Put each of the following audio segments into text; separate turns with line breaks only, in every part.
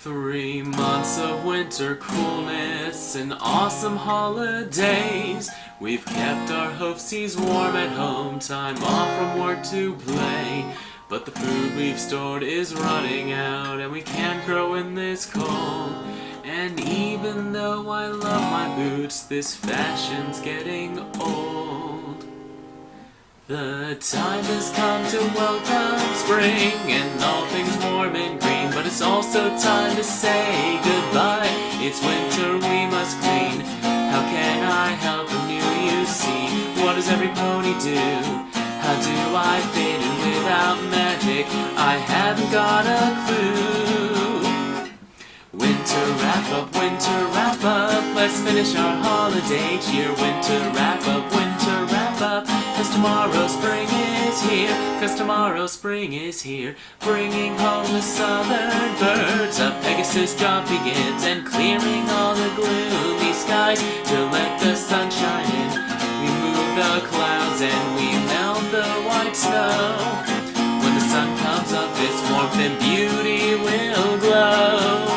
3 months of winter coolness and awesome holidays. We've kept our hoofsies warm at home, time off from work to play. But the food we've stored is running out and we can't grow in this cold. And even though I love my boots, this fashion's getting old. The time has come to welcome spring and all things warm and green, but it's also time to say goodbye. It's winter, we must clean. How can I help a new you see? What does every pony do? How do I fit in without magic? I haven't got a clue. Winter wrap up, let's finish our holiday cheer. Winter wrap up, cause tomorrow spring is here. Cause tomorrow spring is here, bringing home the southern birds. A Pegasus job begins and clearing all the gloomy skies to let the sun shine in. We move the clouds and we melt the white snow. When the sun comes up, its warmth and beauty will glow.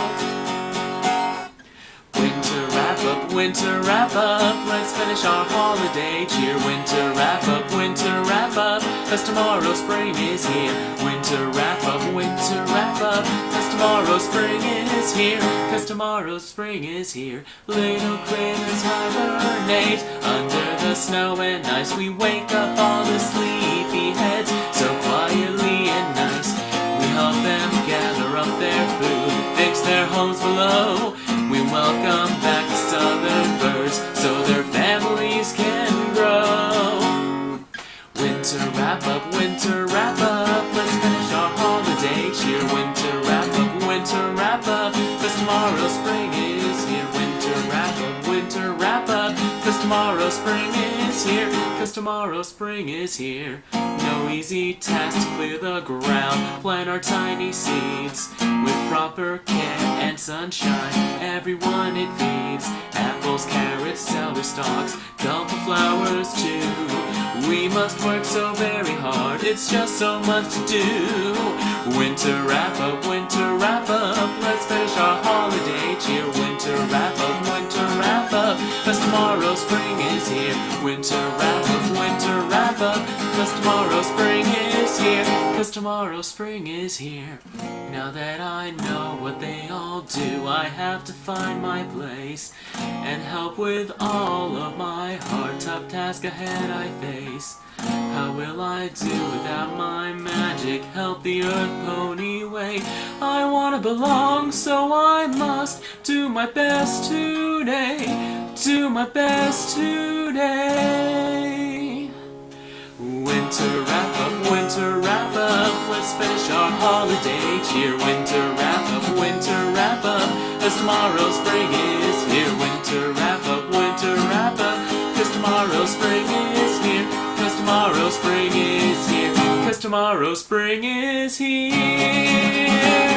Winter wrap up, let's finish our holiday cheer. Winter wrap up, cause tomorrow spring is here. Winter wrap up, cause tomorrow spring is here. Cause tomorrow spring is here. Little critters hibernate under the snow and ice. We wake up all the sleepy heads so quietly and nice. We help them gather up their food, fix their homes below. We welcome back the southern birds so their families can grow. Winter wrap up, let's finish our holiday cheer. Winter wrap up, cause tomorrow spring is here. Winter wrap up, cause tomorrow spring is here. Cause tomorrow spring is here. No easy task to clear the ground, plant our tiny seeds with proper care and sunshine. Everyone it feeds, apples, carrots, celery stalks, colorful flowers too. We must work so very hard, it's just so much to do. Winter wrap up, let's finish our holiday cheer. Winter wrap up, cause tomorrow spring is here. Winter wrap up, cause tomorrow spring is here. Cause tomorrow spring is here. Now that I know what they all do, I have to find my place and help with all of my hard, tough task ahead I face. How will I do without my magic? Help the earth pony wait. I wanna belong, so I must do my best today. Do my best today. Winter wrap up, let's finish our holiday cheer. Winter wrap up, cause tomorrow spring is here. Winter wrap up, cause tomorrow spring is here. Cause tomorrow spring is here. Cause tomorrow spring is here.